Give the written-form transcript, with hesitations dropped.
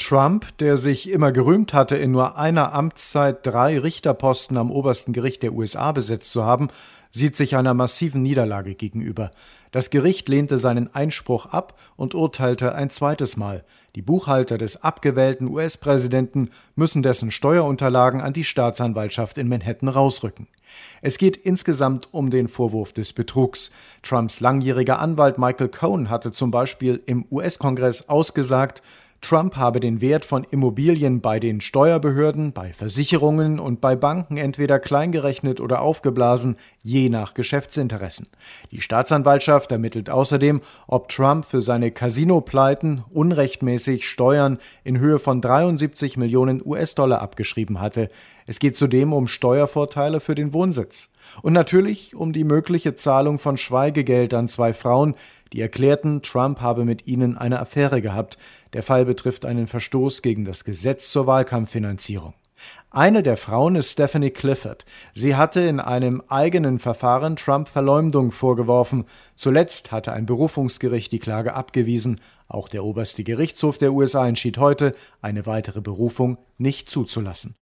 Trump, der sich immer gerühmt hatte, in nur einer Amtszeit 3 Richterposten am obersten Gericht der USA besetzt zu haben, sieht sich einer massiven Niederlage gegenüber. Das Gericht lehnte seinen Einspruch ab und urteilte ein zweites Mal. Die Buchhalter des abgewählten US-Präsidenten müssen dessen Steuerunterlagen an die Staatsanwaltschaft in Manhattan rausrücken. Es geht insgesamt um den Vorwurf des Betrugs. Trumps langjähriger Anwalt Michael Cohen hatte zum Beispiel im US-Kongress ausgesagt, Trump habe den Wert von Immobilien bei den Steuerbehörden, bei Versicherungen und bei Banken entweder kleingerechnet oder aufgeblasen, je nach Geschäftsinteressen. Die Staatsanwaltschaft ermittelt außerdem, ob Trump für seine Casino-Pleiten unrechtmäßig Steuern in Höhe von 73 Millionen US-Dollar abgeschrieben hatte. Es geht zudem um Steuervorteile für den Wohnsitz. Und natürlich um die mögliche Zahlung von Schweigegeld an 2 Frauen, die erklärten, Trump habe mit ihnen eine Affäre gehabt. Der Fall betrifft einen Verstoß gegen das Gesetz zur Wahlkampffinanzierung. Eine der Frauen ist Stephanie Clifford. Sie hatte in einem eigenen Verfahren Trump Verleumdung vorgeworfen. Zuletzt hatte ein Berufungsgericht die Klage abgewiesen. Auch der oberste Gerichtshof der USA entschied heute, eine weitere Berufung nicht zuzulassen.